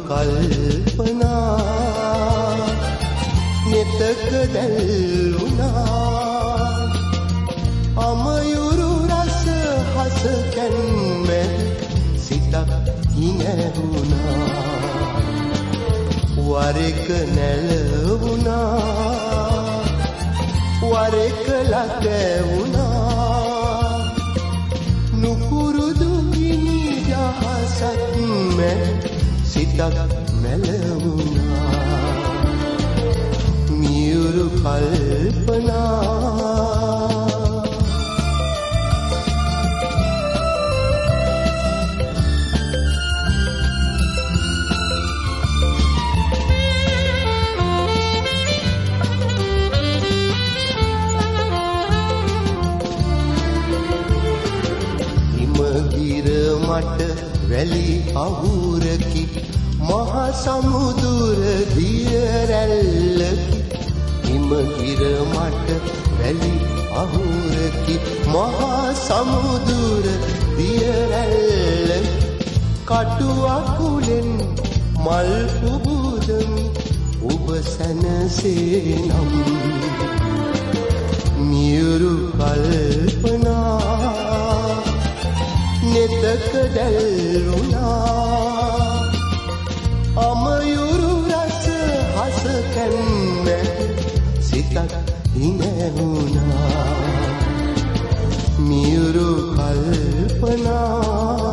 කල්පනා නෙතක දැල්ුණා අමයුරු රස හස කැන්ම සිතක් හිනැහුණා වරෙක නැලවුණා වරෙක ලකැවුණා නුපුරුදු ගිනි දහසක් මැද සිතක් මැලවුණා මියුරු කල්පනා මට වැලි අහුරකි මහ සමුදුර දිය රැල්ලකි හිමගිර මට වැලි අහුරකි මහ සමුදුර දිය රැල්ලකි කටු අකුලෙන් මල් උබුදමි ඔබ සැනසේ නම් මියුරු කල්පනා නෙතක දැල්ුණා අමයුරු රස හස කැන්ම සිතක් හිනැහුණා මියුරු කල්පනා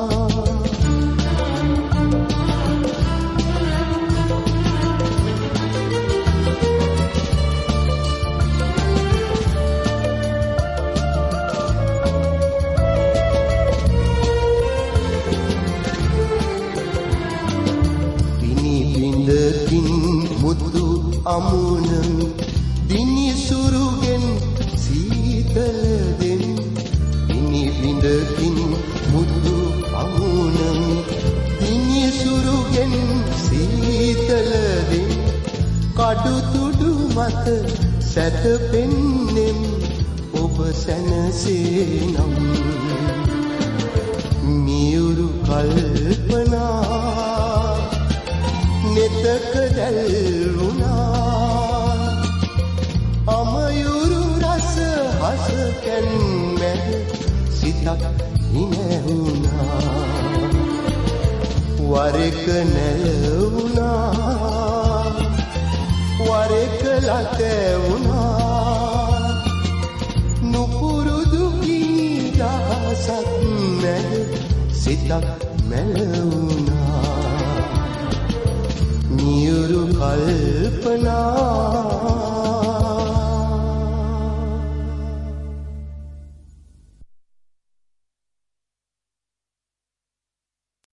මුතු අමුණන් දිනිසුරුගෙන් සීතල දෙන් දිනි බිඳකින් මුතු අමුණන් දිනිසුරුගෙන් සීතල දෙන් කඩු තුඩු මත සැතපෙන්නෙම් ඔබ සැනසේ නම් මියුරු කල්පනා නෙතක දැල්ුණා අමයුරු රස හස කැන්ම සිතක් හිනැහුණා වරෙක නැලවුණා වරෙක ලකැවුණා නුපුරුදු ගිනි දහසක් මැද සිතක් මැලවුණා මියුරු කල්පනා